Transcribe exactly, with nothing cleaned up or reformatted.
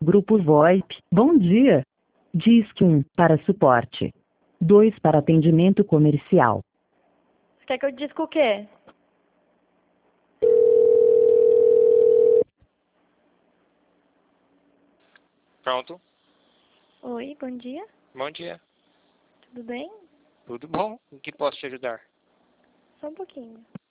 Grupo VoIP, bom dia. Disque um para suporte. dois para atendimento comercial. Você quer que eu disque o quê? Pronto. Oi, bom dia. Bom dia. Tudo bem? Tudo bom? Em que posso te ajudar? Só um pouquinho.